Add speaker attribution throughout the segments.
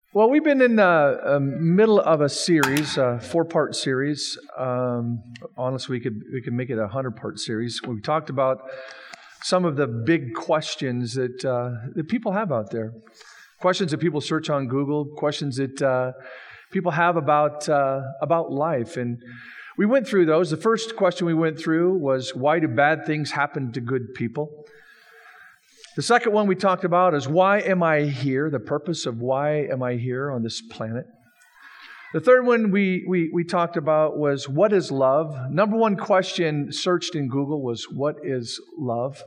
Speaker 1: Well, we've been in the middle of a series, a 4-part series. Honestly, we could make it a 100-part series. We talked about some of the big questions that people have out there, questions that people search on Google, questions that people have about life, and we went through those. The first question we went through was, why do bad things happen to good people? The second one we talked about is, why am I here? The purpose of why am I here on this planet? The third one we talked about was, what is love? Number one question searched in Google was, what is love?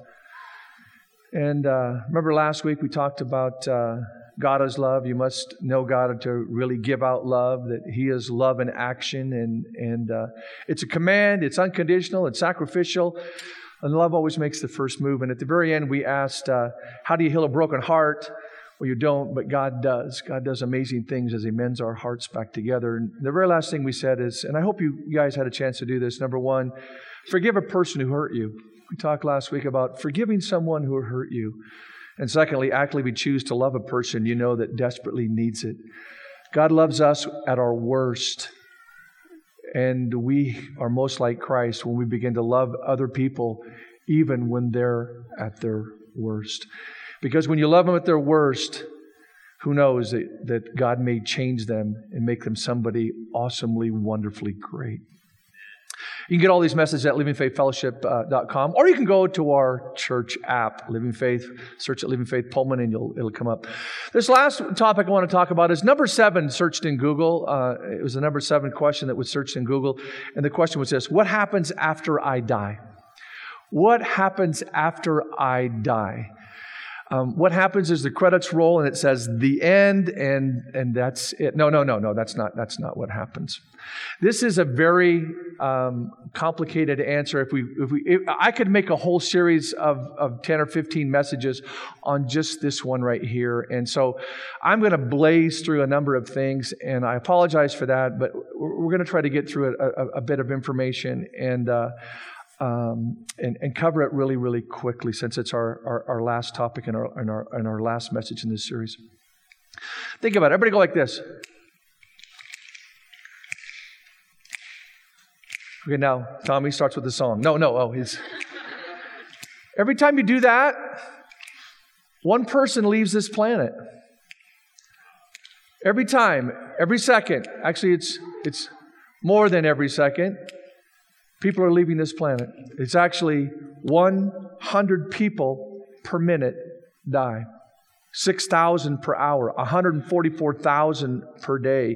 Speaker 1: And remember last week we talked about God is love. You must know God to really give out love, that He is love in action. And it's a command, it's unconditional, it's sacrificial. And love always makes the first move. And at the very end, we asked, how do you heal a broken heart? Well, you don't, but God does. God does amazing things as He mends our hearts back together. And the very last thing we said is, and I hope you guys had a chance to do this, number one, forgive a person who hurt you. We talked last week about forgiving someone who hurt you. And secondly, actively choose to love a person you know that desperately needs it. God loves us at our worst. And we are most like Christ when we begin to love other people, even when they're at their worst. Because when you love them at their worst, who knows that God may change them and make them somebody awesomely, wonderfully great. You can get all these messages at livingfaithfellowship.com, or you can go to our church app, Living Faith, search at Living Faith Pullman, and it'll come up. This last topic I want to talk about is number 7 searched in Google. It was the number 7 question that was searched in Google, and the question was this: what happens after I die? What happens after I die? What happens is the credits roll and it says the end, and that's it. No, that's not what happens. This is a very complicated answer. If I could make a whole series of 10 or 15 messages on just this one right here. And so I'm going to blaze through a number of things, and I apologize for that, but we're going to try to get through a bit of information and cover it really, really quickly, since it's our last topic and our last message in this series. Think about it. Everybody go like this. Okay, now Tommy starts with the song. Every time you do that, one person leaves this planet. Every time, every second. Actually, it's more than every second. People are leaving this planet. It's actually 100 people per minute die. 6,000 per hour, 144,000 per day,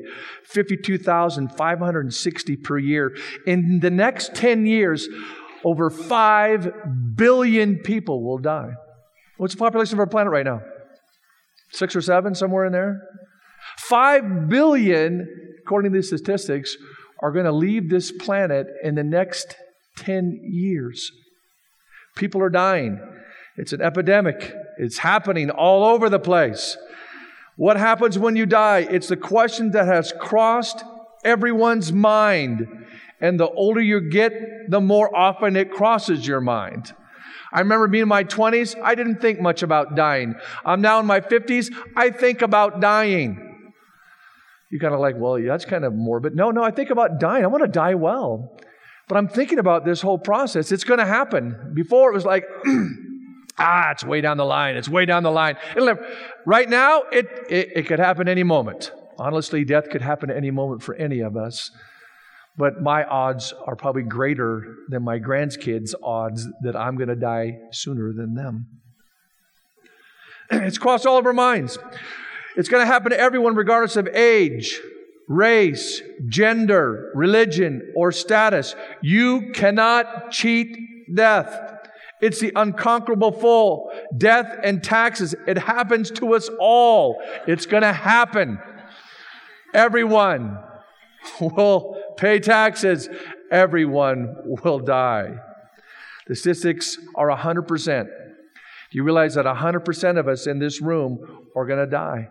Speaker 1: 52,560 per year. In the next 10 years, over 5 billion people will die. What's the population of our planet right now? 6 or 7, somewhere in there? 5 billion, according to the statistics, are going to leave this planet in the next 10 years. People are dying. It's an epidemic. It's happening all over the place. What happens when you die? It's the question that has crossed everyone's mind. And the older you get, the more often it crosses your mind. I remember being in my 20s, I didn't think much about dying. I'm now in my 50s, I think about dying. You're kind of like, well, yeah, that's kind of morbid. No, I think about dying. I want to die well. But I'm thinking about this whole process. It's going to happen. Before it was like, it's way down the line. It's way down the line. Right now, it could happen any moment. Honestly, death could happen at any moment for any of us. But my odds are probably greater than my grandkids' odds that I'm going to die sooner than them. It's crossed all of our minds. It's going to happen to everyone regardless of age, race, gender, religion, or status. You cannot cheat death. It's the unconquerable foe. Death and taxes. It happens to us all. It's going to happen. Everyone will pay taxes. Everyone will die. The statistics are 100%. Do you realize that 100% of us in this room are going to die?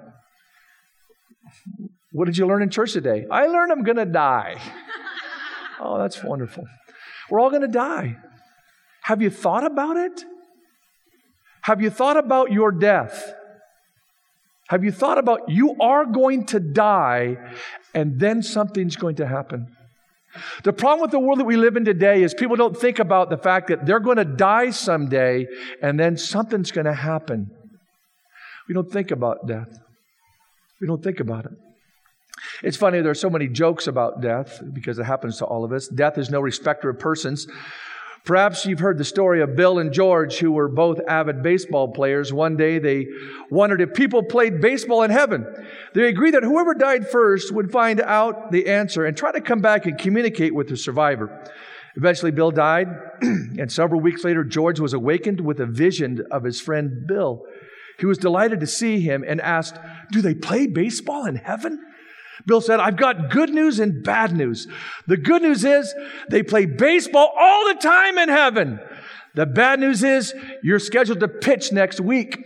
Speaker 1: What did you learn in church today? I learned I'm going to die. Oh, that's wonderful. We're all going to die. Have you thought about it? Have you thought about your death? Have you thought about you are going to die and then something's going to happen? The problem with the world that we live in today is people don't think about the fact that they're going to die someday and then something's going to happen. We don't think about death. We don't think about it. It's funny, there are so many jokes about death because it happens to all of us. Death is no respecter of persons. Perhaps you've heard the story of Bill and George, who were both avid baseball players. One day they wondered if people played baseball in heaven. They agreed that whoever died first would find out the answer and try to come back and communicate with the survivor. Eventually, Bill died, and several weeks later, George was awakened with a vision of his friend Bill. He was delighted to see him and asked, "Do they play baseball in heaven?" Bill said, "I've got good news and bad news. The good news is they play baseball all the time in heaven. The bad news is you're scheduled to pitch next week."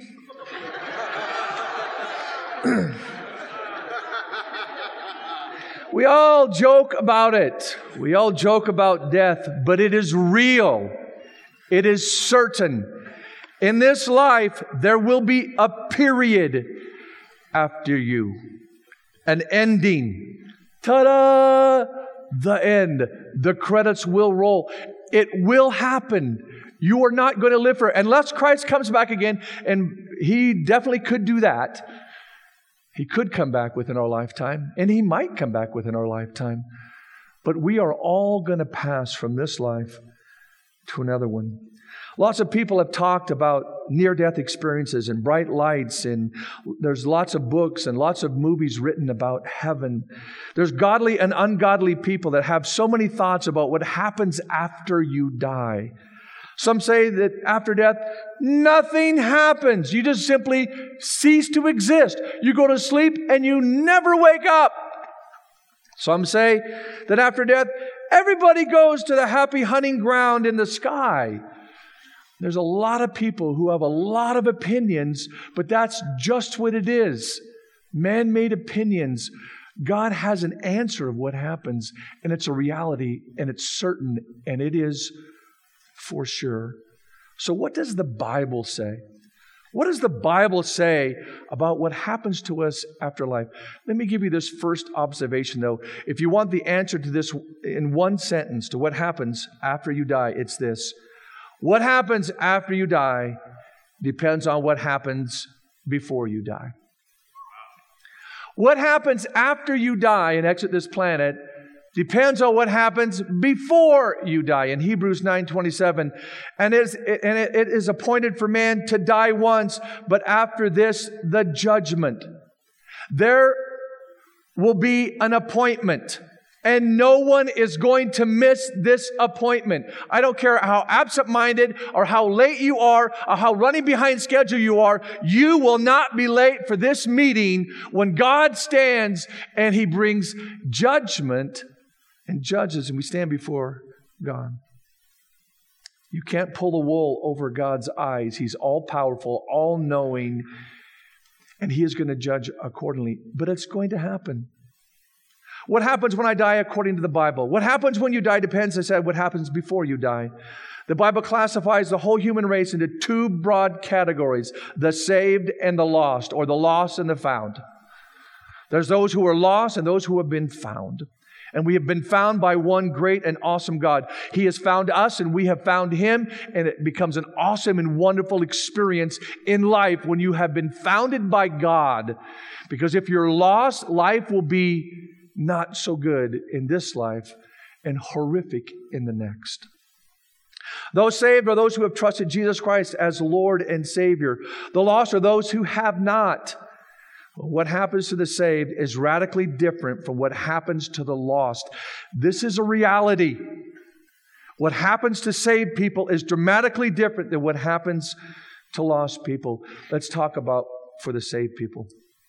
Speaker 1: We all joke about it. We all joke about death, but it is real. It is certain. In this life, there will be a period after you. An ending. Ta-da! The end. The credits will roll. It will happen. You are not going to live forever. Unless Christ comes back again, and He definitely could do that. He could come back within our lifetime, and He might come back within our lifetime. But we are all going to pass from this life to another one. Lots of people have talked about near-death experiences and bright lights, and there's lots of books and lots of movies written about heaven. There's godly and ungodly people that have so many thoughts about what happens after you die. Some say that after death, nothing happens. You just simply cease to exist. You go to sleep and you never wake up. Some say that after death, everybody goes to the happy hunting ground in the sky. There's a lot of people who have a lot of opinions, but that's just what it is. Man-made opinions. God has an answer of what happens, and it's a reality, and it's certain, and it is for sure. So what does the Bible say? What does the Bible say about what happens to us after life? Let me give you this first observation, though. If you want the answer to this in one sentence, to what happens after you die, it's this. What happens after you die depends on what happens before you die. What happens after you die and exit this planet depends on what happens before you die. In Hebrews 9:27, and it is appointed for man to die once, but after this, the judgment. There will be an appointment. And no one is going to miss this appointment. I don't care how absent-minded or how late you are or how running behind schedule you are. You will not be late for this meeting when God stands and He brings judgment and judges, and we stand before God. You can't pull the wool over God's eyes. He's all-powerful, all-knowing, and He is going to judge accordingly. But it's going to happen. What happens when I die according to the Bible? What happens when you die depends, I said, what happens before you die. The Bible classifies the whole human race into two broad categories, the saved and the lost, or the lost and the found. There's those who are lost and those who have been found. And we have been found by one great and awesome God. He has found us and we have found Him, and it becomes an awesome and wonderful experience in life when you have been founded by God. Because if you're lost, life will be not so good in this life and horrific in the next. Those saved are those who have trusted Jesus Christ as Lord and Savior. The lost are those who have not. What happens to the saved is radically different from what happens to the lost. This is a reality. What happens to saved people is dramatically different than what happens to lost people. Let's talk about for the saved people.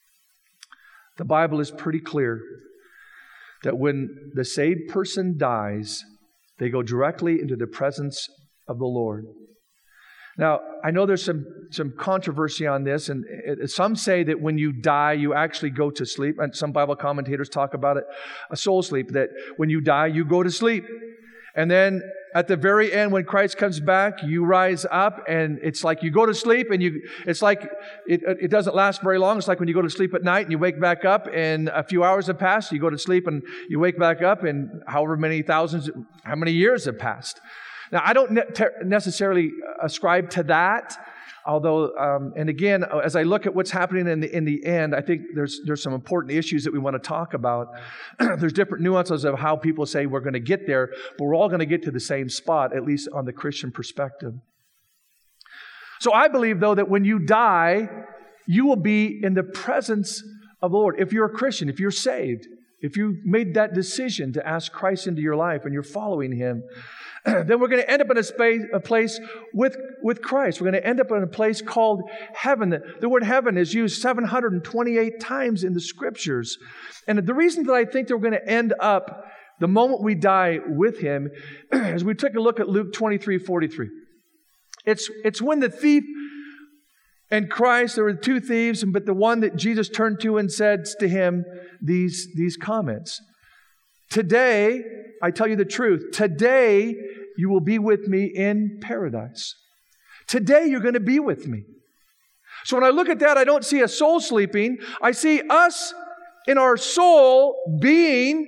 Speaker 1: The Bible is pretty clear that when the saved person dies, they go directly into the presence of the Lord. Now, I know there's some controversy on this, and some say that when you die, you actually go to sleep, and some Bible commentators talk about it, a soul sleep, that when you die, you go to sleep. And then at the very end, when Christ comes back, you rise up, and it's like you go to sleep, and it's like it doesn't last very long. It's like when you go to sleep at night and you wake back up, and a few hours have passed. You go to sleep and you wake back up, and how many years have passed. Now, I don't necessarily ascribe to that. Although, and again, as I look at what's happening in the end, I think there's some important issues that we want to talk about. There's different nuances of how people say we're going to get there, but we're all going to get to the same spot, at least on the Christian perspective. So I believe, though, that when you die, you will be in the presence of the Lord. If you're a Christian, if you're saved, if you made that decision to ask Christ into your life and you're following Him, then we're going to end up in a place with Christ. We're going to end up in a place called heaven. The word heaven is used 728 times in the Scriptures. And the reason that I think that we're going to end up the moment we die with Him is we took a look at Luke 23:43. It's when the thief and Christ, there were two thieves, but the one that Jesus turned to and said to him these comments. Today, I tell you the truth, today you will be with me in paradise. Today you're going to be with me. So when I look at that, I don't see a soul sleeping. I see us in our soul being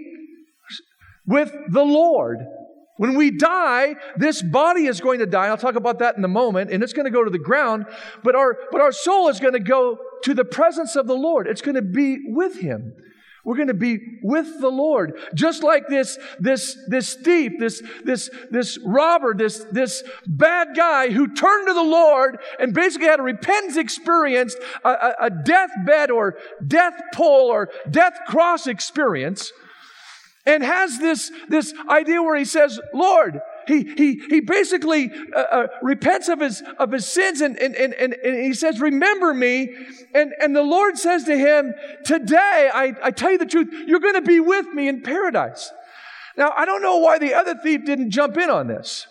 Speaker 1: with the Lord. When we die, this body is going to die. I'll talk about that in a moment, and it's going to go to the ground. But our soul is going to go to the presence of the Lord. It's going to be with Him. We're going to be with the Lord. Just like this thief, this robber, this bad guy who turned to the Lord and basically had a repentance experience, a deathbed or death pole or death cross experience, and has this idea where he says, Lord, he basically repents of his sins and he says, remember me. And the Lord says to him, today, I tell you the truth, you're going to be with me in paradise. Now, I don't know why the other thief didn't jump in on this.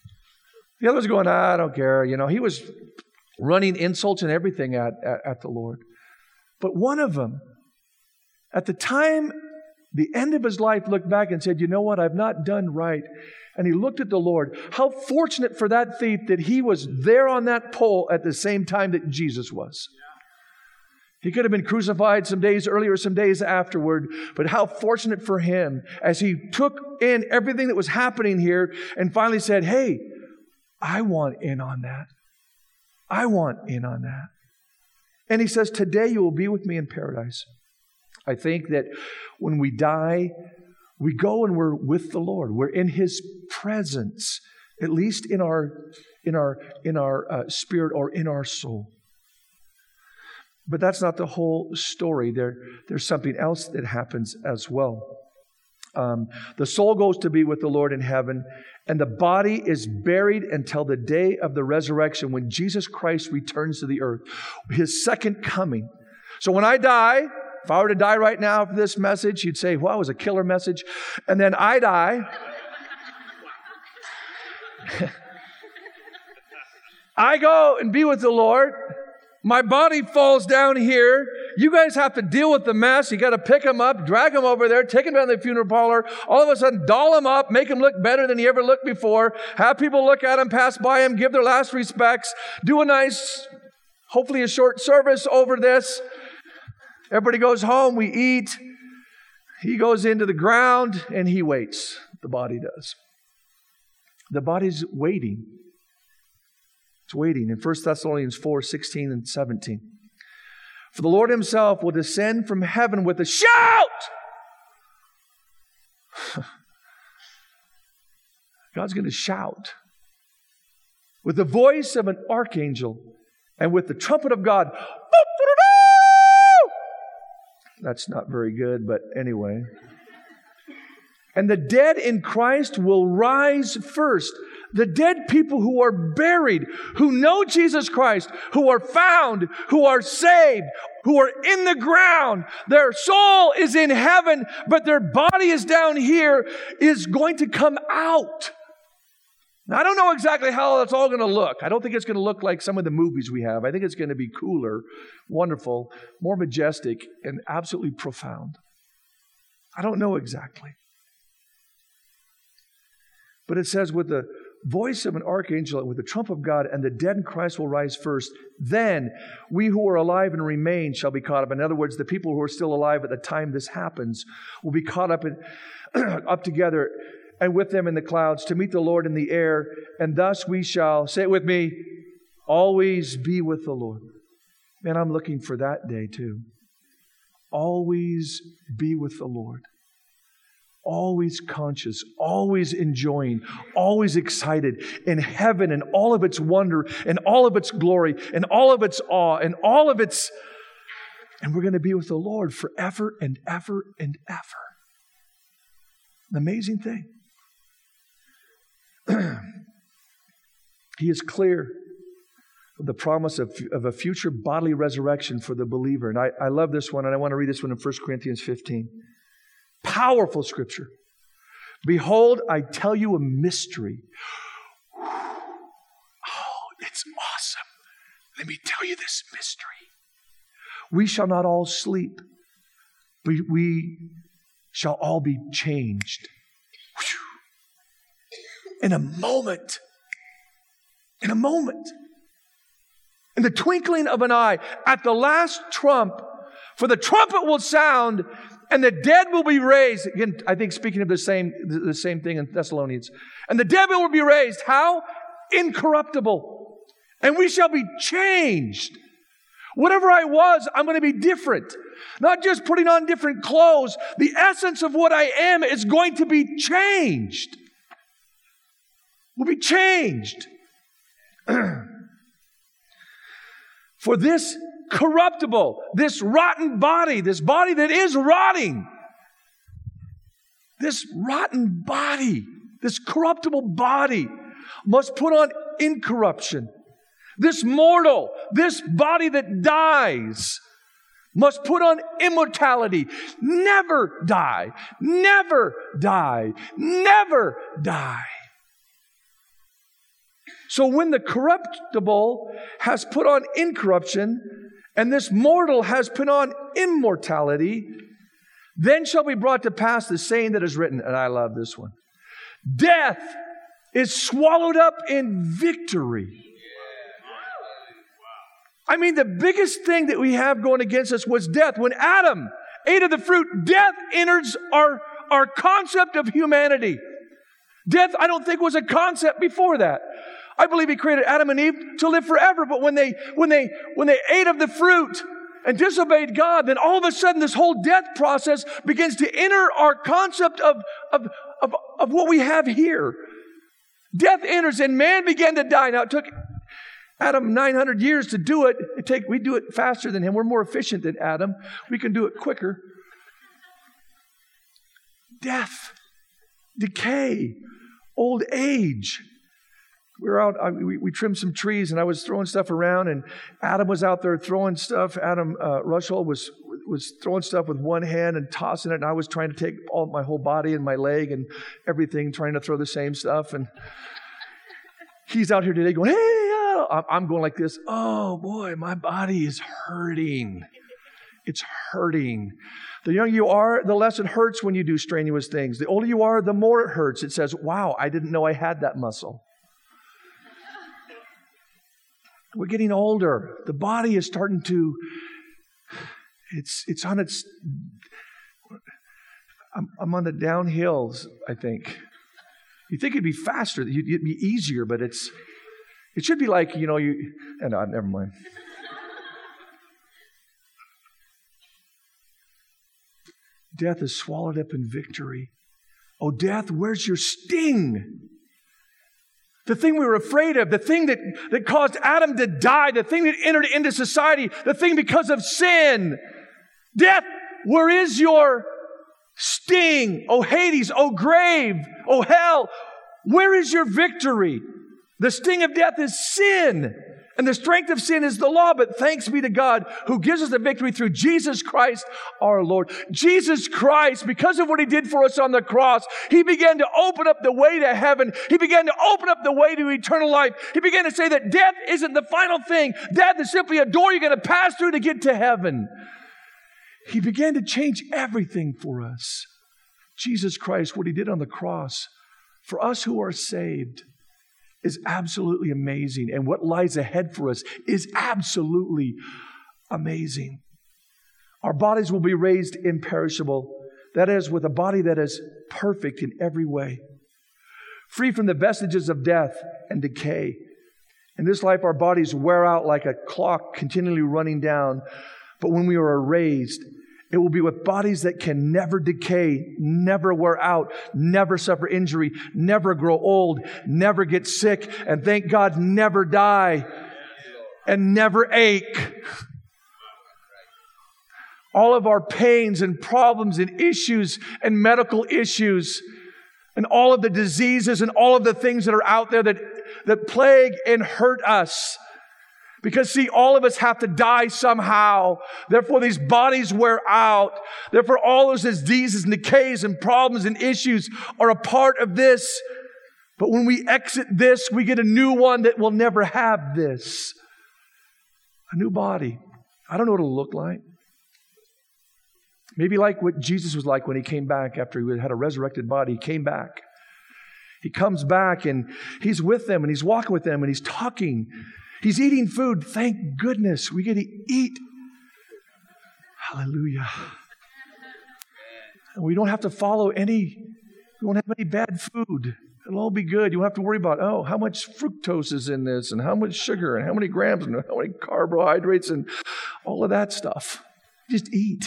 Speaker 1: The other was going, I don't care. You know, he was running insults and everything at the Lord. But one of them, at the time, the end of his life, looked back and said, you know what, I've not done right. And he looked at the Lord. How fortunate for that thief that he was there on that pole at the same time that Jesus was. He could have been crucified some days earlier, some days afterward, but how fortunate for him as he took in everything that was happening here and finally said, hey, I want in on that. I want in on that. And he says, today you will be with me in paradise. I think that when we die, we go and we're with the Lord. We're in His presence, at least in our spirit or in our soul. But that's not the whole story. There's something else that happens as well. The soul goes to be with the Lord in heaven, and the body is buried until the day of the resurrection when Jesus Christ returns to the earth, His second coming. So when I die, if I were to die right now for this message, you'd say, wow, it was a killer message. And then I die. I go and be with the Lord. My body falls down here. You guys have to deal with the mess. You got to pick him up, drag him over there, take him down to the funeral parlor, all of a sudden doll him up, make him look better than he ever looked before, have people look at him, pass by him, give their last respects, do a nice, hopefully a short service over this. Everybody goes home, we eat. He goes into the ground and he waits. The body does. The body's waiting. It's waiting. In 1 Thessalonians 4:16 and 17. For the Lord Himself will descend from heaven with a shout. God's going to shout with the voice of an archangel and with the trumpet of God. That's not very good, but anyway. And the dead in Christ will rise first. The dead people who are buried, who know Jesus Christ, who are found, who are saved, who are in the ground. Their soul is in heaven, but their body is down here, is going to come out. Now, I don't know exactly how that's all going to look. I don't think it's going to look like some of the movies we have. I think it's going to be cooler, wonderful, more majestic, and absolutely profound. I don't know exactly. But it says, with the voice of an archangel and with the trump of God, and the dead in Christ will rise first. Then we who are alive and remain shall be caught up. In other words, the people who are still alive at the time this happens will be caught up up together and with them in the clouds to meet the Lord in the air. And thus we shall, say it with me, always be with the Lord. Man, I'm looking for that day too. Always be with the Lord. Always conscious, always enjoying, always excited in heaven and all of its wonder and all of its glory and all of its awe and all of its... And we're going to be with the Lord forever and ever and ever. An amazing thing. He is clear of the promise of a future bodily resurrection for the believer. And I love this one, and I want to read this one in 1 Corinthians 15. Powerful scripture. Behold, I tell you a mystery. Oh, it's awesome. Let me tell you this mystery. We shall not all sleep, but we shall all be changed. In a moment. In a moment. In the twinkling of an eye, at the last trump, for the trumpet will sound, and the dead will be raised. Again, I think speaking of the same thing in Thessalonians. And the dead will be raised. How? Incorruptible. And we shall be changed. Whatever I was, I'm going to be different. Not just putting on different clothes. The essence of what I am is going to be changed. Will be changed. For this corruptible, this rotten body, this body that is rotting, this rotten body, this corruptible body must put on incorruption. This mortal, this body that dies must put on immortality. Never die, never die, never die. So when the corruptible has put on incorruption, and this mortal has put on immortality, then shall be brought to pass the saying that is written, and I love this one. Death is swallowed up in victory. I mean, the biggest thing that we have going against us was death. When Adam ate of the fruit, death enters our concept of humanity. Death, I don't think, was a concept before that. I believe He created Adam and Eve to live forever. But when they ate of the fruit and disobeyed God, then all of a sudden this whole death process begins to enter our concept of what we have here. Death enters and man began to die. Now it took Adam 900 years to do it. We do it faster than him. We're more efficient than Adam. We can do it quicker. Death, decay, old age. We were out, we trimmed some trees, and I was throwing stuff around, and Adam was out there throwing stuff. Adam Russell was throwing stuff with one hand and tossing it, and I was trying to take my whole body and my leg and everything, trying to throw the same stuff. And he's out here today going, hey, I'm going like this. Oh boy, my body is hurting. It's hurting. The younger you are, the less it hurts when you do strenuous things. The older you are, the more it hurts. It says, wow, I didn't know I had that muscle. We're getting older. The body is starting to, it's on its, I'm on the downhills, I think. You think it'd be faster, it'd be easier, but it should be like, no, never mind. Death is swallowed up in victory. Oh, death, where's your sting? The thing we were afraid of, the thing that caused Adam to die, the thing that entered into society, the thing because of sin. Death, where is your sting? Oh Hades, oh grave, oh hell, where is your victory? The sting of death is sin. And the strength of sin is the law, but thanks be to God who gives us the victory through Jesus Christ our Lord. Jesus Christ, because of what He did for us on the cross, He began to open up the way to heaven. He began to open up the way to eternal life. He began to say that death isn't the final thing. Death is simply a door you're going to pass through to get to heaven. He began to change everything for us. Jesus Christ, what He did on the cross, for us who are saved is absolutely amazing. And what lies ahead for us is absolutely amazing. Our bodies will be raised imperishable. That is, with a body that is perfect in every way, free from the vestiges of death and decay. In this life, our bodies wear out like a clock continually running down. But when we are raised, it will be with bodies that can never decay, never wear out, never suffer injury, never grow old, never get sick, and thank God, never die and never ache. All of our pains and problems and issues and medical issues and all of the diseases and all of the things that are out there that plague and hurt us. Because see, all of us have to die somehow. Therefore, these bodies wear out. Therefore, all those diseases and decays and problems and issues are a part of this. But when we exit this, we get a new one that will never have this. A new body. I don't know what it'll look like. Maybe like what Jesus was like when He came back after He had a resurrected body. He came back. He comes back and He's with them and He's walking with them and He's talking. He's eating food. Thank goodness we get to eat. Hallelujah. And we don't have to we won't have any bad food. It'll all be good. You won't have to worry about, how much fructose is in this and how much sugar and how many grams and how many carbohydrates and all of that stuff. Just eat.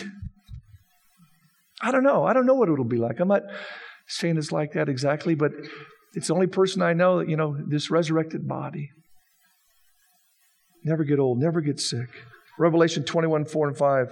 Speaker 1: I don't know. I don't know what it'll be like. I'm not saying it's like that exactly, but it's the only person I know that, this resurrected body. Never get old, never get sick. Revelation 21:4-5.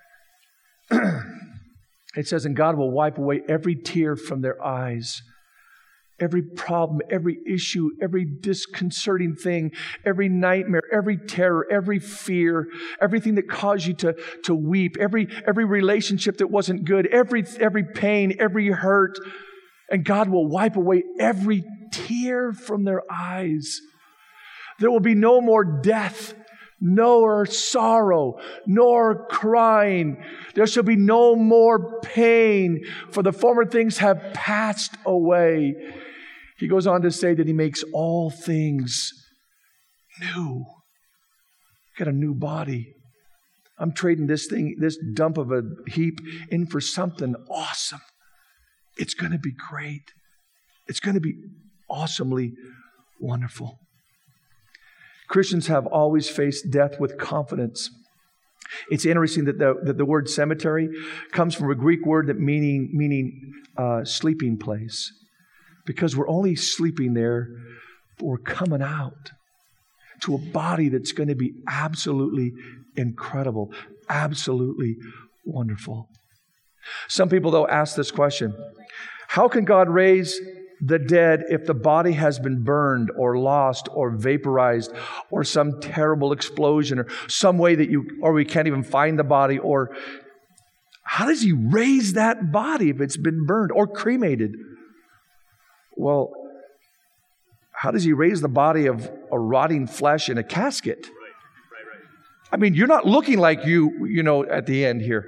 Speaker 1: It says, and God will wipe away every tear from their eyes. Every problem, every issue, every disconcerting thing, every nightmare, every terror, every fear, everything that caused you to weep, every relationship that wasn't good, every pain, every hurt. And God will wipe away every tear from their eyes. There will be no more death, nor sorrow, nor crying. There shall be no more pain, for the former things have passed away. He goes on to say that He makes all things new. Got a new body. I'm trading this dump of a heap in for something awesome. It's going to be great. It's going to be awesomely wonderful. Christians have always faced death with confidence. It's interesting that the word cemetery comes from a Greek word that meaning sleeping place. Because we're only sleeping there, but we're coming out to a body that's going to be absolutely incredible, absolutely wonderful. Some people, though, ask this question: how can God raise the dead if the body has been burned or lost or vaporized or some terrible explosion or some way that we can't even find the body? Or how does He raise that body if it's been burned or cremated? Well, how does He raise the body of a rotting flesh in a casket? Right. I mean, you're not looking like you at the end here.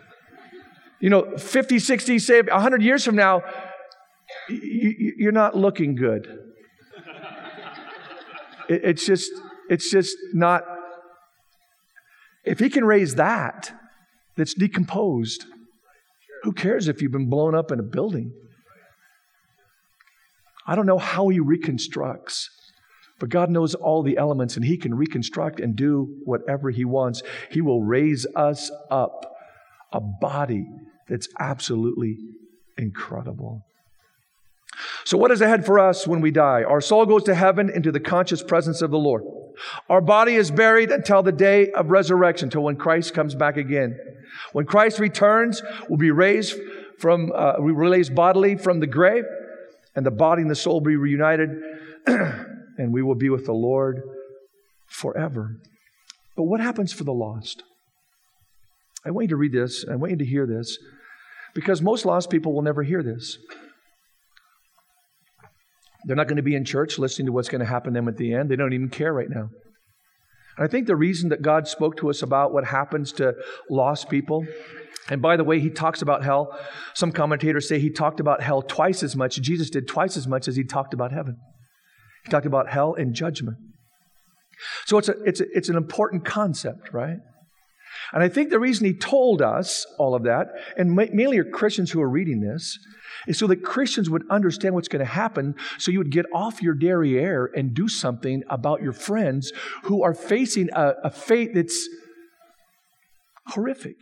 Speaker 1: 50, 60, say 100 years from now, you're not looking good. It's just not. If He can raise that's decomposed, who cares if you've been blown up in a building? I don't know how He reconstructs, but God knows all the elements and He can reconstruct and do whatever He wants. He will raise us up a body that's absolutely incredible. So what is ahead for us when we die? Our soul goes to heaven into the conscious presence of the Lord. Our body is buried until the day of resurrection, until when Christ comes back again. When Christ returns, we'll be raised bodily from the grave, and the body and the soul will be reunited, and we will be with the Lord forever. But what happens for the lost? I want you to read this. I want you to hear this, because most lost people will never hear this. They're not going to be in church listening to what's going to happen to them at the end. They don't even care right now. And I think the reason that God spoke to us about what happens to lost people, and by the way, he talks about hell. Some commentators say he talked about hell twice as much. Jesus did twice as much as he talked about heaven. He talked about hell and judgment. So it's an important concept, right? And I think the reason he told us all of that, and mainly are Christians who are reading this, is so that Christians would understand what's going to happen, so you would get off your derriere and do something about your friends who are facing a fate that's horrific.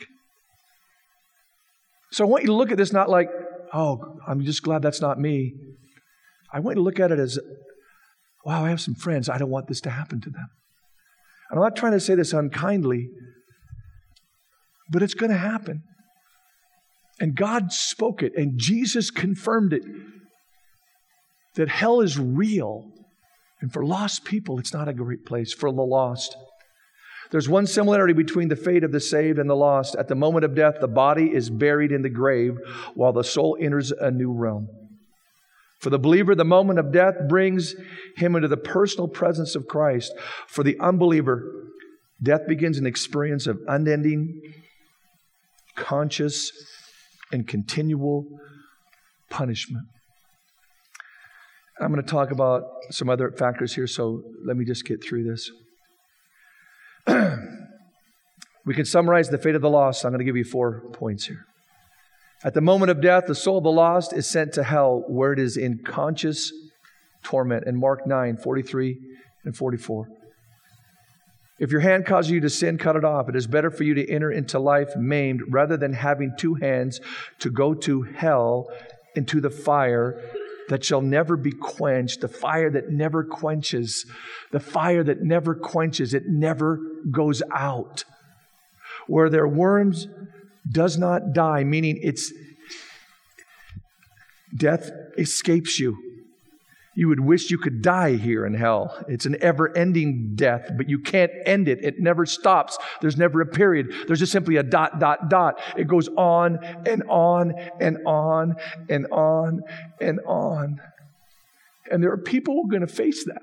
Speaker 1: So I want you to look at this not like, oh, I'm just glad that's not me. I want you to look at it as, wow, I have some friends. I don't want this to happen to them. And I'm not trying to say this unkindly, but it's going to happen. And God spoke it, and Jesus confirmed it, that hell is real. And for lost people, it's not a great place for the lost. There's one similarity between the fate of the saved and the lost. At the moment of death, the body is buried in the grave while the soul enters a new realm. For the believer, the moment of death brings him into the personal presence of Christ. For the unbeliever, death begins an experience of unending, conscious, and continual punishment. I'm going to talk about some other factors here, so let me just get through this. We can summarize the fate of the lost. I'm going to give you 4 points here. At the moment of death, the soul of the lost is sent to hell, where it is in conscious torment. In Mark 9:43 and 44. If your hand causes you to sin, cut it off. It is better for you to enter into life maimed rather than having 2 hands to go to hell, into the fire that shall never be quenched, the fire that never quenches, the fire that never quenches, it never goes out. Where their worms does not die, meaning it's death escapes you. You would wish you could die here in hell. It's an ever-ending death, but you can't end it. It never stops. There's never a period. There's just simply a ... It goes on and on and on and on and on. And there are people who are going to face that.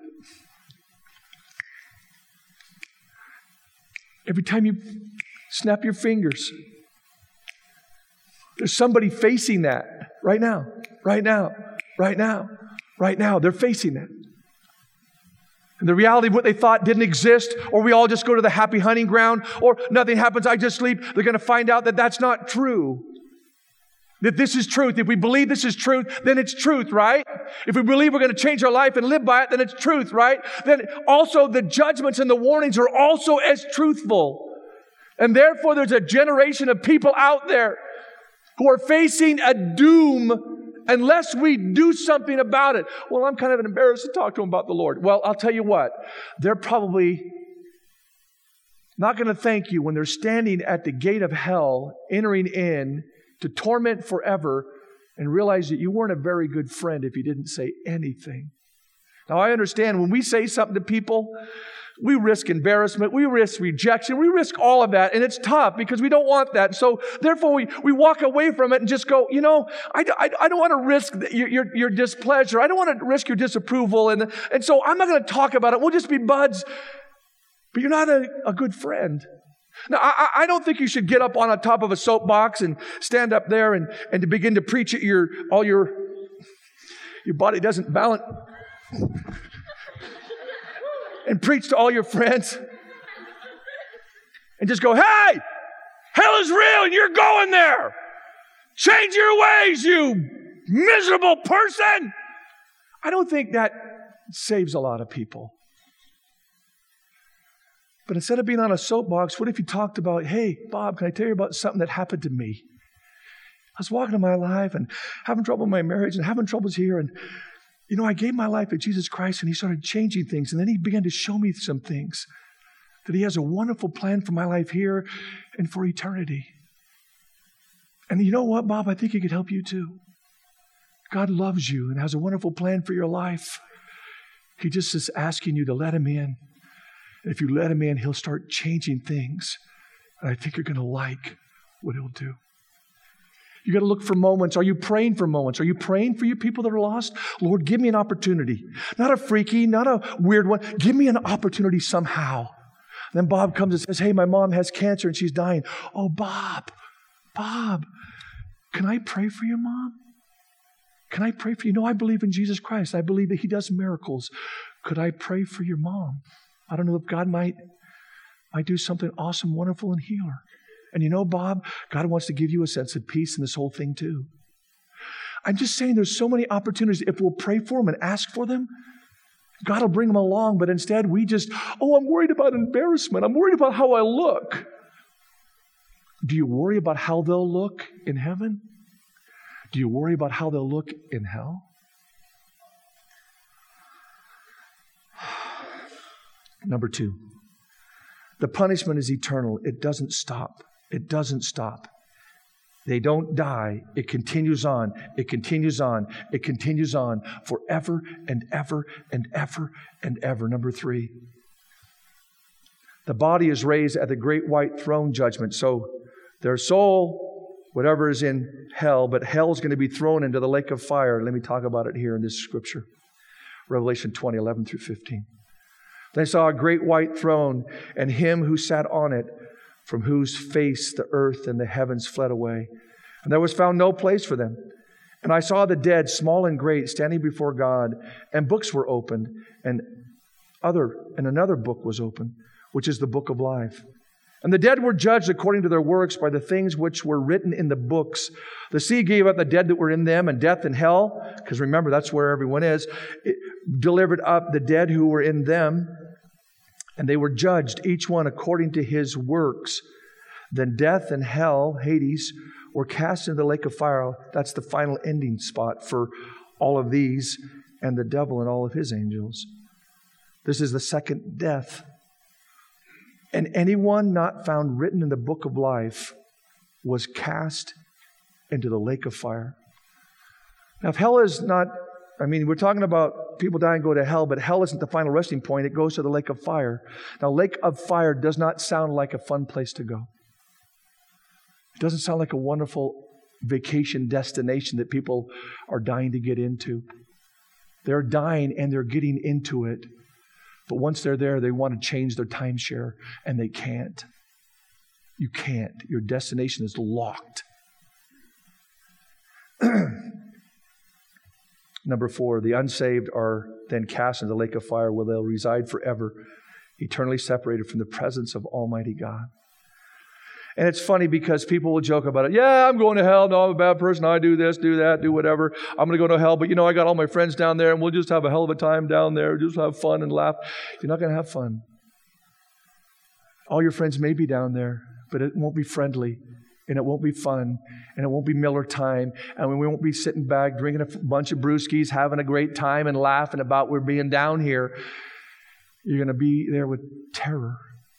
Speaker 1: Every time you snap your fingers, there's somebody facing that right now, right now, right now. Right now, they're facing it. And the reality of what they thought didn't exist, or we all just go to the happy hunting ground, or nothing happens, I just sleep, they're going to find out that that's not true. That this is truth. If we believe this is truth, then it's truth, right? If we believe we're going to change our life and live by it, then it's truth, right? Then also the judgments and the warnings are also as truthful. And therefore, there's a generation of people out there who are facing a doom unless we do something about it. Well, I'm kind of embarrassed to talk to them about the Lord. Well, I'll tell you what. They're probably not going to thank you when they're standing at the gate of hell, entering in to torment forever, and realize that you weren't a very good friend if you didn't say anything. Now, I understand when we say something to people, we risk embarrassment, we risk rejection, we risk all of that, and it's tough because we don't want that. So therefore, we walk away from it and just go, I don't want to risk your displeasure. I don't want to risk your disapproval, and so I'm not going to talk about it. We'll just be buds. But you're not a good friend. Now, I don't think you should get up on the top of a soapbox and stand up there and to begin to preach at your body doesn't balance. And preach to all your friends. And just go, hey, hell is real and you're going there. Change your ways, you miserable person. I don't think that saves a lot of people. But instead of being on a soapbox, what if you talked about, hey, Bob, can I tell you about something that happened to me? I was walking in my life and having trouble in my marriage and having troubles here, and I gave my life to Jesus Christ, and He started changing things. And then He began to show me some things, that He has a wonderful plan for my life here and for eternity. And you know what, Bob? I think He could help you too. God loves you and has a wonderful plan for your life. He just is asking you to let Him in. And if you let Him in, He'll start changing things. And I think you're going to like what He'll do. You got to look for moments. Are you praying for moments? Are you praying for your people that are lost? Lord, give me an opportunity. Not a freaky, not a weird one. Give me an opportunity somehow Then Bob comes and says, hey, my mom has cancer and she's dying. Oh, Bob, can I pray for your mom? Can I pray for you? No, I believe in Jesus Christ. I believe that He does miracles. Could I pray for your mom? I don't know if God might do something awesome, wonderful, and heal her. And you know, Bob, God wants to give you a sense of peace in this whole thing too. I'm just saying there's so many opportunities. If we'll pray for them and ask for them, God will bring them along. But instead we just, I'm worried about embarrassment. I'm worried about how I look. Do you worry about how they'll look in heaven? Do you worry about how they'll look in hell? Number 2, the punishment is eternal. It doesn't stop. It doesn't stop. They don't die. It continues on. It continues on. It continues on forever and ever and ever and ever. Number 3, the body is raised at the great white throne judgment. So their soul, whatever is in hell, but hell is going to be thrown into the lake of fire. Let me talk about it here in this scripture. Revelation 20, 11 through 15. Then I saw a great white throne and Him who sat on it, from whose face the earth and the heavens fled away. And there was found no place for them. And I saw the dead, small and great, standing before God, and books were opened, and another book was opened, which is the book of life. And the dead were judged according to their works by the things which were written in the books. The sea gave up the dead that were in them, and death and hell, because remember, that's where everyone is, it delivered up the dead who were in them, and they were judged, each one according to his works. Then death and hell, Hades, were cast into the lake of fire. That's the final ending spot for all of these, and the devil and all of his angels. This is the second death. And anyone not found written in the book of life was cast into the lake of fire. Now, if hell is not, we're talking about people dying go to hell, but hell isn't the final resting point. It goes to the lake of fire. Now, lake of fire does not sound like a fun place to go. It doesn't sound like a wonderful vacation destination that people are dying to get into. They're dying and they're getting into it. But once they're there, they want to change their timeshare, and they can't. You can't. Your destination is locked. Number 4, the unsaved are then cast into the lake of fire where they'll reside forever, eternally separated from the presence of Almighty God. And it's funny because people will joke about it. Yeah, I'm going to hell. No, I'm a bad person. I do this, do that, do whatever. I'm going to go to hell. But I got all my friends down there and we'll just have a hell of a time down there. Just have fun and laugh. You're not going to have fun. All your friends may be down there, but it won't be friendly. And it won't be fun. And it won't be Miller time. And we won't be sitting back drinking a bunch of brewskis, having a great time and laughing about we're being down here. You're going to be there with terror.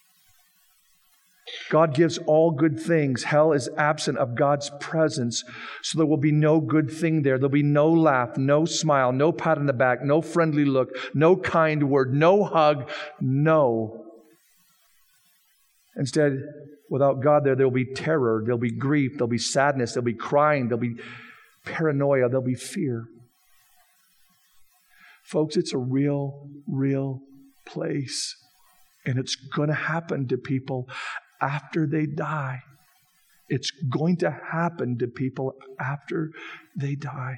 Speaker 1: God gives all good things. Hell is absent of God's presence, so there will be no good thing there. There'll be no laugh, no smile, no pat on the back, no friendly look, no kind word, no hug, no. Instead, without God there will be terror, there'll be grief, there'll be sadness, there'll be crying, there'll be paranoia, there'll be fear. Folks, it's a real place. And it's going to happen to people after they die. It's going to happen to people after they die.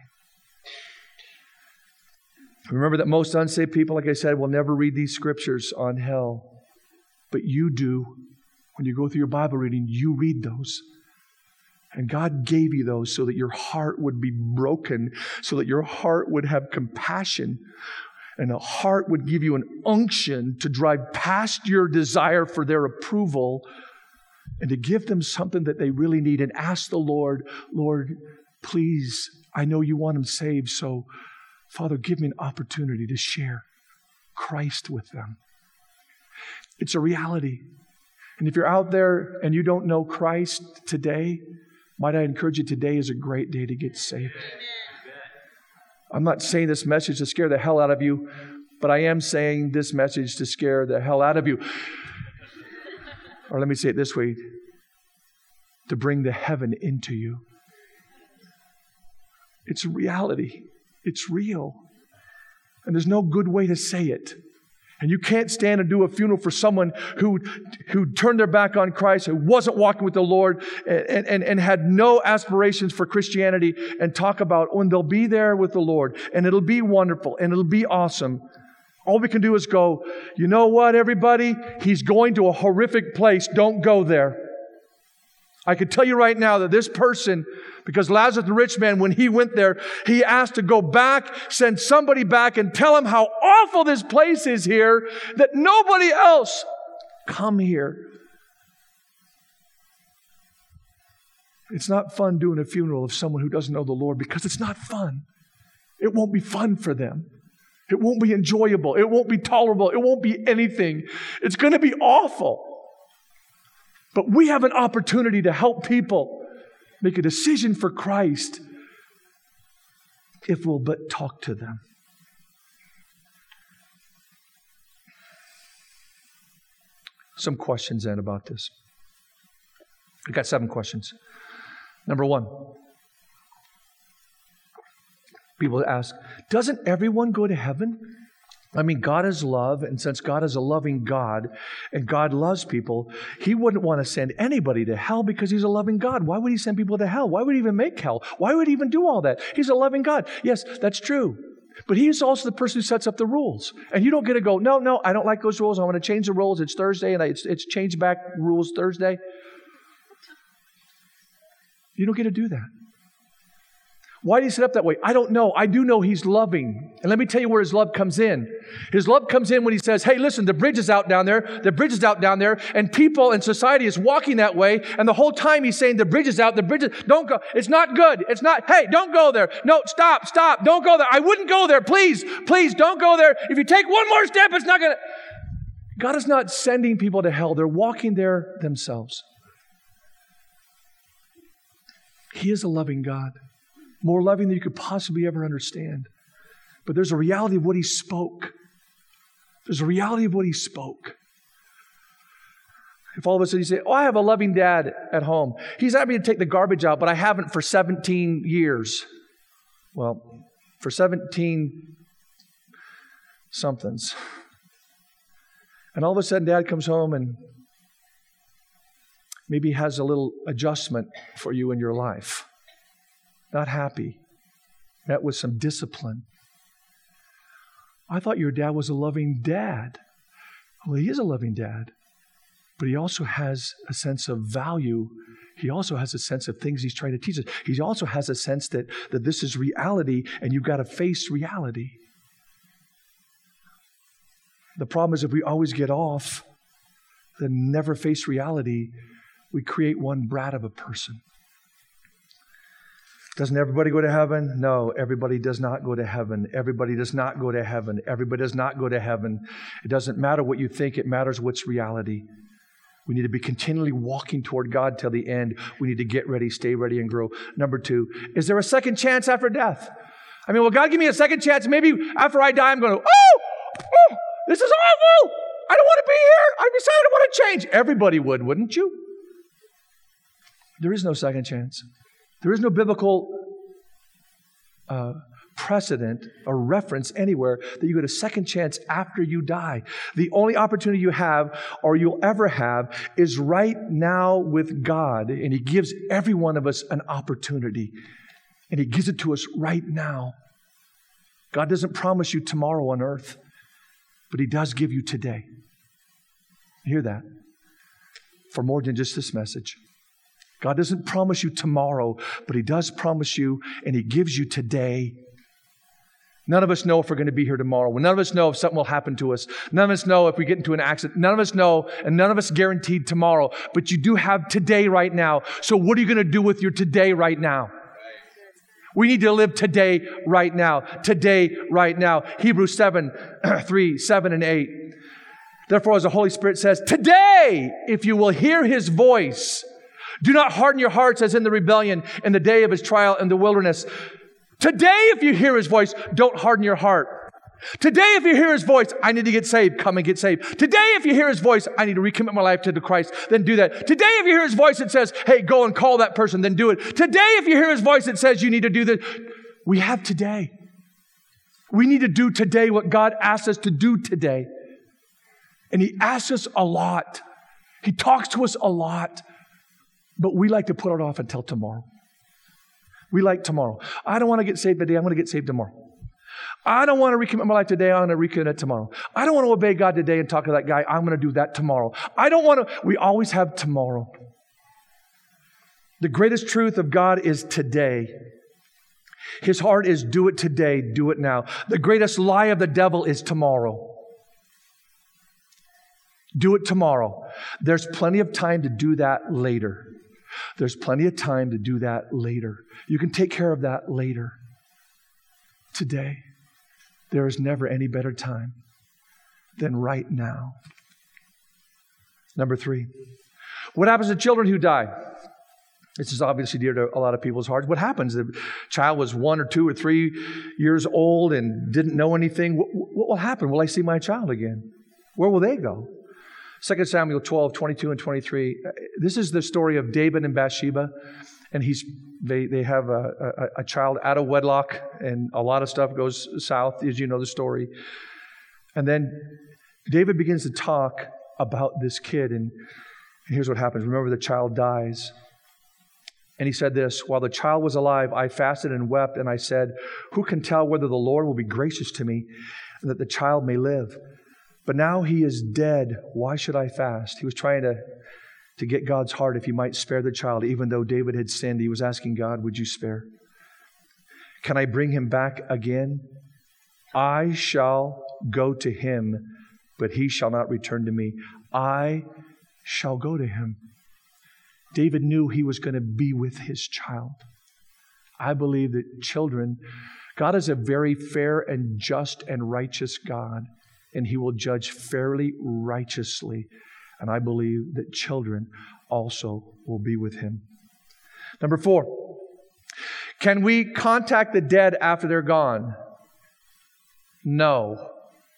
Speaker 1: Remember that most unsaved people, like I said, will never read these scriptures on hell. But you do. When you go through your Bible reading, you read those. And God gave you those so that your heart would be broken, so that your heart would have compassion. And a heart would give you an unction to drive past your desire for their approval and to give them something that they really need and ask the Lord, please, I know you want them saved, so Father, give me an opportunity to share Christ with them. It's a reality. And if you're out there and you don't know Christ today, might I encourage you, today is a great day to get saved. I'm not saying this message to scare the hell out of you, but I am saying this message to scare the hell out of you. Or let me say it this way, to bring the heaven into you. It's a reality. It's real. And there's no good way to say it. And you can't stand and do a funeral for someone who turned their back on Christ, who wasn't walking with the Lord, and had no aspirations for Christianity, and talk about when they'll be there with the Lord, and it'll be wonderful, and it'll be awesome. All we can do is go, you know what, everybody? He's going to a horrific place. Don't go there. I can tell you right now that this person, because Lazarus the rich man, when he went there, he asked to go back, send somebody back and tell him how awful this place is here, that nobody else come here. It's not fun doing a funeral of someone who doesn't know the Lord, because it's not fun. It won't be fun for them. It won't be enjoyable. It won't be tolerable. It won't be anything. It's going to be awful. But we have an opportunity to help people make a decision for Christ if we'll but talk to them. Some questions then about this. We've got 7 questions. Number 1. People ask, doesn't everyone go to heaven? I mean, God is love, and since God is a loving God, and God loves people, He wouldn't want to send anybody to hell because He's a loving God. Why would He send people to hell? Why would He even make hell? Why would He even do all that? He's a loving God. Yes, that's true. But He is also the person who sets up the rules. And you don't get to go, no, I don't like those rules. I want to change the rules. It's Thursday, and it's changed back rules Thursday. You don't get to do that. Why do you set up that way? I don't know. I do know He's loving. And let me tell you where His love comes in. His love comes in when He says, hey, listen, the bridge is out down there. The bridge is out down there. And people and society is walking that way. And the whole time He's saying, the bridge is out. The bridge is, don't go. It's not good. It's not, hey, don't go there. No, stop. Don't go there. I wouldn't go there. Please, don't go there. If you take one more step, it's not going to. God is not sending people to hell. They're walking there themselves. He is a loving God. More loving than you could possibly ever understand. But there's a reality of what He spoke. There's a reality of what He spoke. If all of a sudden you say, I have a loving dad at home. He's happy to take the garbage out, but I haven't for 17 years. Well, for 17 somethings. And all of a sudden Dad comes home and maybe has a little adjustment for you in your life. Not happy. Met with some discipline. I thought your dad was a loving dad. Well, he is a loving dad. But he also has a sense of value. He also has a sense of things He's trying to teach us. He also has a sense that this is reality and you've got to face reality. The problem is if we always get off, then never face reality, we create one brat of a person. Doesn't everybody go to heaven? No, everybody does not go to heaven. Everybody does not go to heaven. Everybody does not go to heaven. It doesn't matter what you think. It matters what's reality. We need to be continually walking toward God till the end. We need to get ready, stay ready, and grow. Number 2, is there a second chance after death? I mean, will God give me a second chance? Maybe after I die, I'm going to, this is awful. I don't want to be here. I decided I want to change. Everybody would, wouldn't you? There is no second chance. There is no biblical precedent or reference anywhere that you get a second chance after you die. The only opportunity you have or you'll ever have is right now with God. And He gives every one of us an opportunity. And He gives it to us right now. God doesn't promise you tomorrow on earth, but He does give you today. You hear that? For more than just this message. God doesn't promise you tomorrow, but He does promise you, and He gives you today. None of us know if we're going to be here tomorrow. None of us know if something will happen to us. None of us know if we get into an accident. None of us know, and none of us guaranteed tomorrow. But you do have today right now. So what are you going to do with your today right now? We need to live today right now. Today right now. Hebrews 7, 3, 7, and 8. Therefore, as the Holy Spirit says, today, if you will hear His voice, do not harden your hearts as in the rebellion in the day of His trial in the wilderness. Today, if you hear His voice, don't harden your heart. Today, if you hear His voice, I need to get saved. Come and get saved. Today, if you hear His voice, I need to recommit my life to the Christ. Then do that. Today, if you hear His voice, it says, hey, go and call that person. Then do it. Today, if you hear His voice, it says you need to do this. We have today. We need to do today what God asks us to do today. And He asks us a lot. He talks to us a lot. But we like to put it off until tomorrow. We like tomorrow. I don't want to get saved today. I'm going to get saved tomorrow. I don't want to recommit my life today. I'm going to recommit it tomorrow. I don't want to obey God today and talk to that guy. I'm going to do that tomorrow. I don't want to. We always have tomorrow. The greatest truth of God is today. His heart is do it today, do it now. The greatest lie of the devil is tomorrow. Do it tomorrow. There's plenty of time to do that later. There's plenty of time to do that later. You can take care of that later. Today, there is never any better time than right now. Number 3, what happens to children who die? This is obviously dear to a lot of people's hearts. What happens? The child was 1 or 2 or 3 years old and didn't know anything. What will happen? Will I see my child again? Where will they go? 2 Samuel 12, 22 and 23. This is the story of David and Bathsheba. And they have a child out of wedlock, and a lot of stuff goes south, as you know the story. And then David begins to talk about this kid, and here's what happens. Remember, the child dies. And he said this, while the child was alive, I fasted and wept, and I said, who can tell whether the Lord will be gracious to me, and that the child may live? But now he is dead. Why should I fast? He was trying to get God's heart if He might spare the child. Even though David had sinned, he was asking God, would you spare? Can I bring him back again? I shall go to him, but he shall not return to me. I shall go to him. David knew he was going to be with his child. I believe that children, God is a very fair and just and righteous God, and He will judge fairly, righteously. And I believe that children also will be with Him. Number 4, can we contact the dead after they're gone? No.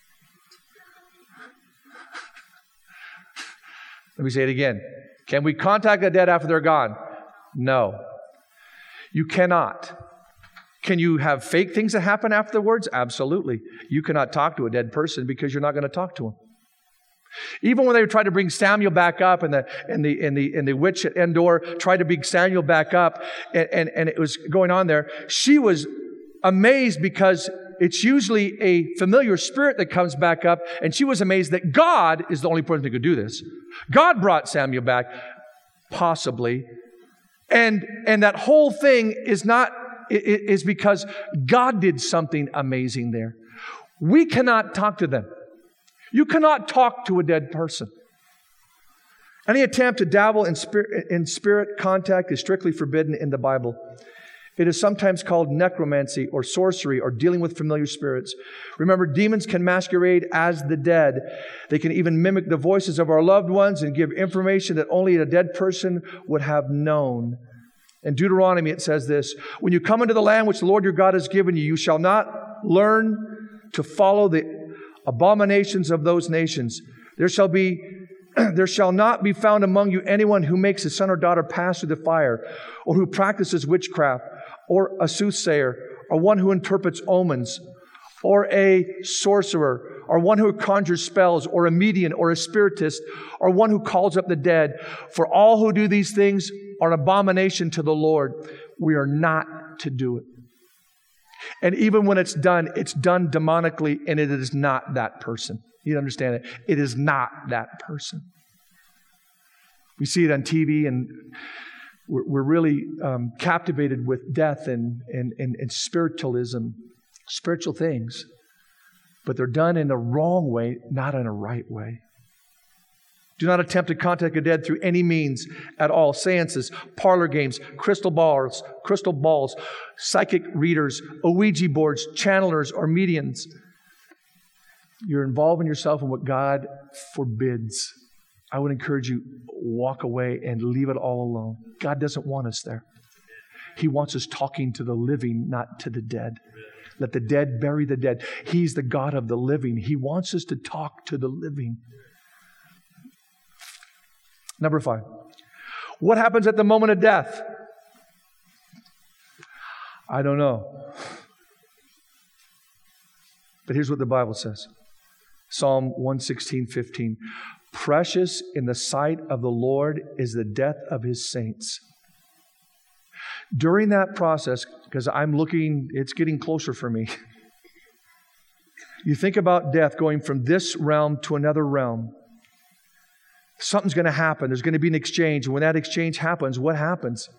Speaker 1: Let me say it again. Can we contact the dead after they're gone? No. You cannot. Can you have fake things that happen afterwards? Absolutely. You cannot talk to a dead person because you're not going to talk to him. Even when they tried to bring Samuel back up, and the witch at Endor tried to bring Samuel back up, and it was going on there, she was amazed because it's usually a familiar spirit that comes back up, and she was amazed that God is the only person who could do this. God brought Samuel back, possibly, and that whole thing is because God did something amazing there. We cannot talk to them. You cannot talk to a dead person. Any attempt to dabble in spirit contact is strictly forbidden in the Bible. It is sometimes called necromancy or sorcery or dealing with familiar spirits. Remember, demons can masquerade as the dead. They can even mimic the voices of our loved ones and give information that only a dead person would have known. In Deuteronomy, it says this, when you come into the land which the Lord your God has given you, you shall not learn to follow the abominations of those nations. There shall not be found among you anyone who makes his son or daughter pass through the fire, or who practices witchcraft, or a soothsayer, or one who interprets omens, or a sorcerer, or one who conjures spells, or a medium, or a spiritist, or one who calls up the dead. For all who do these things are an abomination to the Lord. We are not to do it. And even when it's done demonically, and it is not that person. You understand it? It is not that person. We see it on TV, and we're really captivated with death and spiritualism, spiritual things. But they're done in the wrong way, not in a right way. Do not attempt to contact the dead through any means at all. Seances, parlor games, crystal balls, psychic readers, Ouija boards, channelers, or mediums. You're involving yourself in what God forbids. I would encourage you, walk away and leave it all alone. God doesn't want us there. He wants us talking to the living, not to the dead. Let the dead bury the dead. He's the God of the living. He wants us to talk to the living. Number 5. What happens at the moment of death? I don't know. But here's what the Bible says. Psalm 116:15. Precious in the sight of the Lord is the death of His saints. During that process, because it's getting closer for me. You think about death going from this realm to another realm. Something's going to happen. There's going to be an exchange. And when that exchange happens, what happens?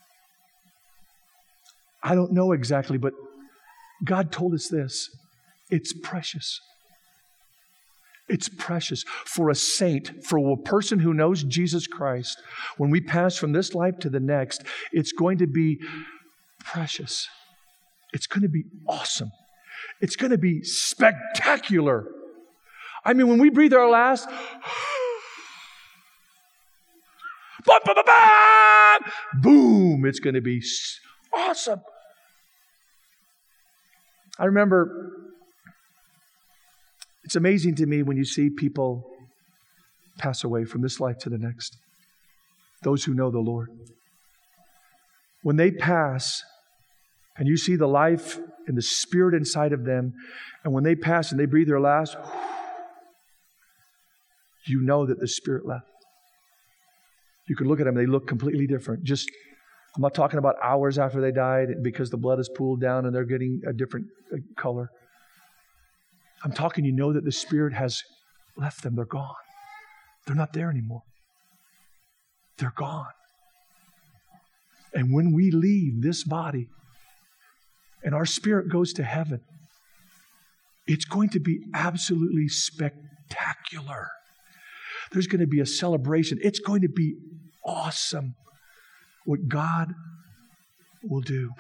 Speaker 1: I don't know exactly, but God told us this. It's precious. It's precious for a saint, for a person who knows Jesus Christ. When we pass from this life to the next, it's going to be precious. It's going to be awesome. It's going to be spectacular. I mean, when we breathe our last, boom, it's going to be awesome. I remember, it's amazing to me when you see people pass away from this life to the next. Those who know the Lord. When they pass, and you see the life and the spirit inside of them, and when they pass and they breathe their last, you know that the spirit left. You can look at them, they look completely different. I'm not talking about hours after they died because the blood is pooled down and they're getting a different color. I'm talking, you know that the Spirit has left them. They're gone. They're not there anymore. They're gone. And when we leave this body and our spirit goes to heaven, it's going to be absolutely spectacular. There's going to be a celebration. It's going to be awesome what God will do.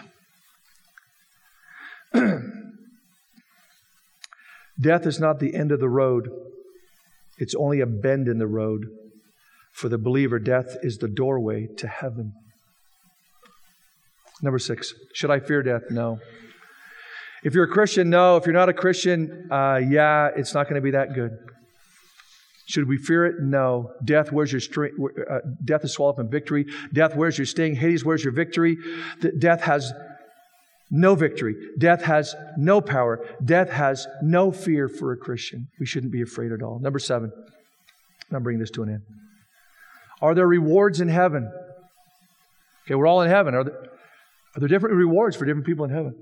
Speaker 1: Death is not the end of the road. It's only a bend in the road. For the believer, death is the doorway to heaven. Number 6, should I fear death? No. If you're a Christian, no. If you're not a Christian, it's not going to be that good. Should we fear it? No. Death, where's your strength? Death is swallowed up in victory. Death, where's your sting? Hades, where's your victory? Death has no victory. Death has no power. Death has no fear for a Christian. We shouldn't be afraid at all. Number 7. I'm bringing this to an end. Are there rewards in heaven? Okay, we're all in heaven. Are there different rewards for different people in heaven?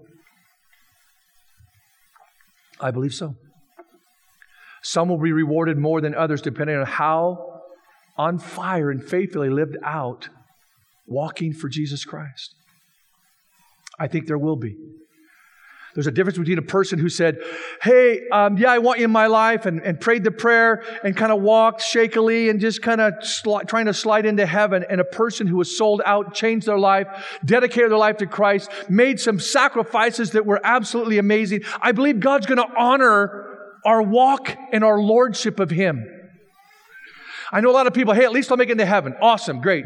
Speaker 1: I believe so. Some will be rewarded more than others depending on how on fire and faithfully lived out walking for Jesus Christ. I think there will be. There's a difference between a person who said, hey, I want you in my life, and prayed the prayer and kind of walked shakily and just kind of trying to slide into heaven, and a person who was sold out, changed their life, dedicated their life to Christ, made some sacrifices that were absolutely amazing. I believe God's going to honor our walk and our lordship of Him. I know a lot of people, hey, at least I'll make it into heaven. Awesome, great.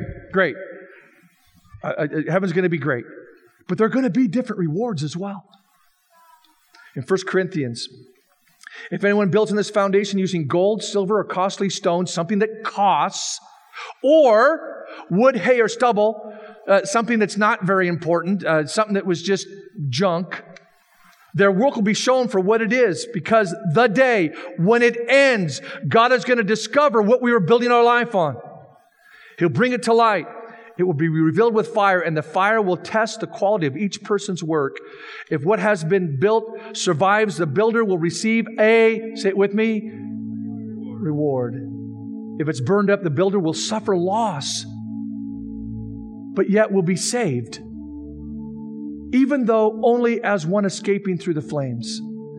Speaker 1: Heaven's going to be great. But there are going to be different rewards as well. In 1 Corinthians, if anyone builds on this foundation using gold, silver, or costly stones, something that costs, or wood, hay, or stubble, something that's not very important, something that was just junk, their work will be shown for what it is, because the day when it ends, God is going to discover what we were building our life on. He'll bring it to light. It will be revealed with fire, and the fire will test the quality of each person's work. If what has been built survives, the builder will receive say it with me, reward. If it's burned up, the builder will suffer loss, but yet will be saved, even though only as one escaping through the flames.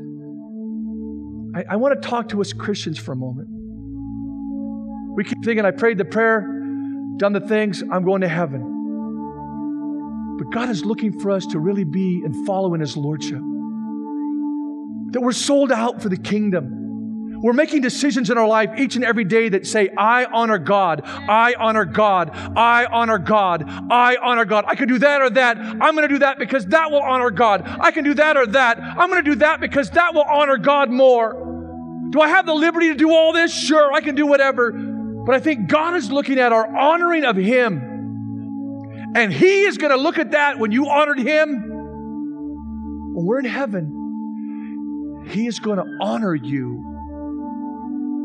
Speaker 1: I want to talk to us Christians for a moment. We keep thinking, I prayed the prayer, done the things, I'm going to heaven. But God is looking for us to really be and follow in His Lordship. That we're sold out for the kingdom. We're making decisions in our life each and every day that say, I honor God, I honor God, I honor God, I honor God. I can do that or that. I'm going to do that because that will honor God. I can do that or that. I'm going to do that because that will honor God more. Do I have the liberty to do all this? Sure, I can do whatever. But I think God is looking at our honoring of Him. And He is going to look at that when you honored Him. When we're in heaven, He is going to honor you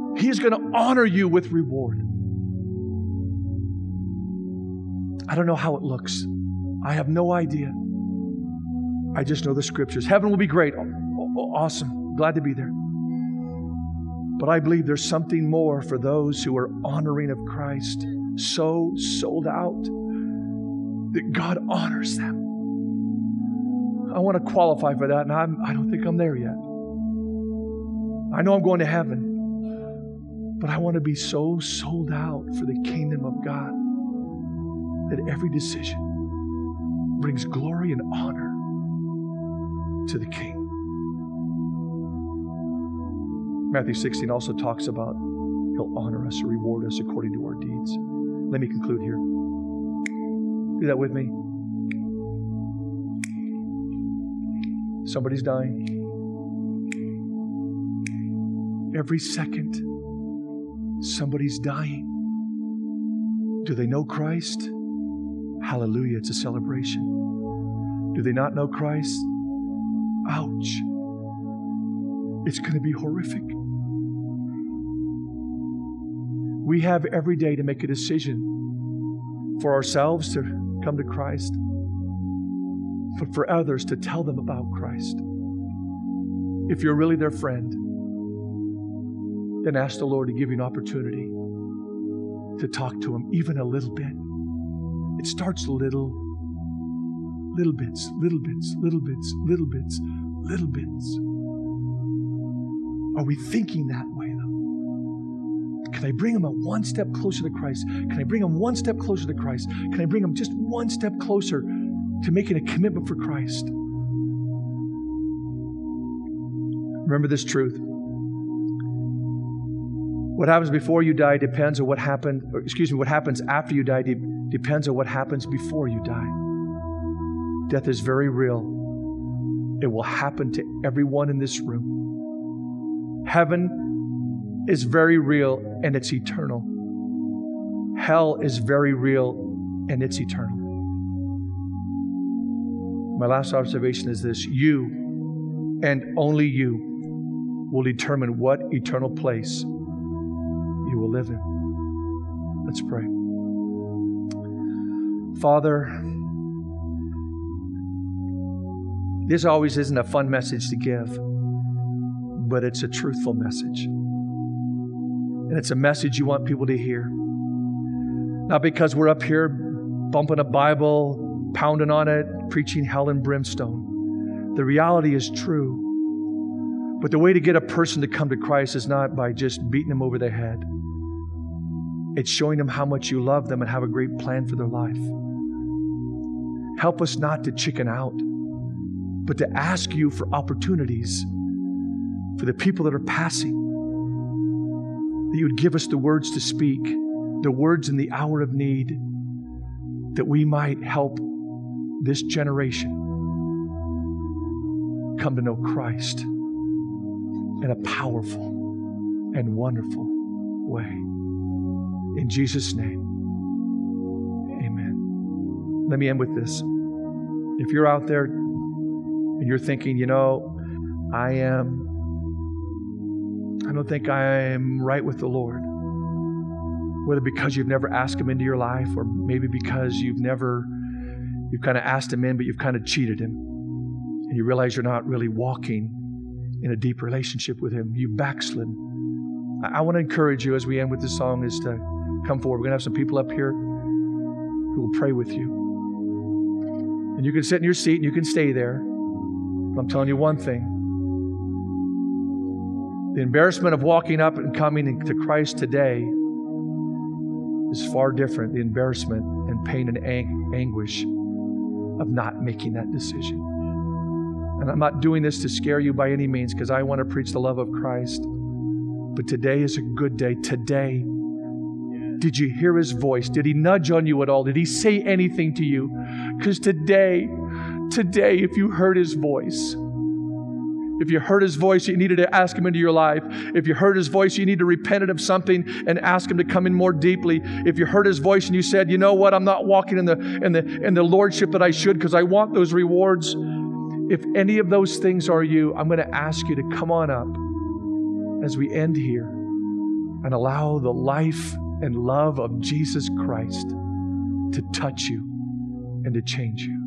Speaker 1: He's going to honor you with reward. I don't know how it looks. I have no idea. I just know the Scriptures. Heaven will be great. Awesome. Glad to be there. But I believe there's something more for those who are honoring of Christ, so sold out that God honors them. I want to qualify for that, and I don't think I'm there yet. I know I'm going to heaven, but I want to be so sold out for the kingdom of God that every decision brings glory and honor to the King. Matthew 16 also talks about He'll honor us or reward us according to our deeds. Let me conclude here. Do that with me. Somebody's dying. Every second, somebody's dying. Do they know Christ? Hallelujah, it's a celebration. Do they not know Christ? Ouch. It's going to be horrific. We have every day to make a decision for ourselves to come to Christ, but for others to tell them about Christ. If you're really their friend, then ask the Lord to give you an opportunity to talk to them even a little bit. It starts little bits, little bits, little bits, little bits, little bits. Are we thinking that way, though? Can I bring them one step closer to Christ? Can I bring them one step closer to Christ? Can I bring them just one step closer to making a commitment for Christ? Remember this truth. What happens before you die depends on what happened, what happens after you die depends on what happens before you die. Death is very real. It will happen to everyone in this room. Heaven is very real and it's eternal. Hell is very real and it's eternal. My last observation is this: you and only you will determine what eternal place you will live in. Let's pray. Father, this always isn't a fun message to give, but it's a truthful message. And it's a message you want people to hear. Not because we're up here bumping a Bible, pounding on it, preaching hell and brimstone. The reality is true. But the way to get a person to come to Christ is not by just beating them over the head. It's showing them how much you love them and have a great plan for their life. Help us not to chicken out, but to ask you for opportunities for the people that are passing. That you would give us the words to speak, the words in the hour of need, that we might help this generation come to know Christ in a powerful and wonderful way. In Jesus' name, amen. Let me end with this. If you're out there and you're thinking, I don't think I am right with the Lord, whether because you've never asked Him into your life or maybe because you've kind of asked Him in, but you've kind of cheated Him and you realize you're not really walking in a deep relationship with Him. You backslid. I want to encourage you as we end with this song is to come forward. We're going to have some people up here who will pray with you. And you can sit in your seat and you can stay there. But I'm telling you one thing. The embarrassment of walking up and coming to Christ today is far different. The embarrassment and pain and anguish of not making that decision. And I'm not doing this to scare you by any means because I want to preach the love of Christ. But today is a good day. Today, did you hear His voice? Did He nudge on you at all? Did He say anything to you? Because today, if you heard His voice, you needed to ask Him into your life. If you heard His voice, you need to repent of something and ask Him to come in more deeply. If you heard His voice and you said, you know what, I'm not walking in the lordship that I should because I want those rewards. If any of those things are you, I'm going to ask you to come on up as we end here. and allow the life and love of Jesus Christ to touch you and to change you.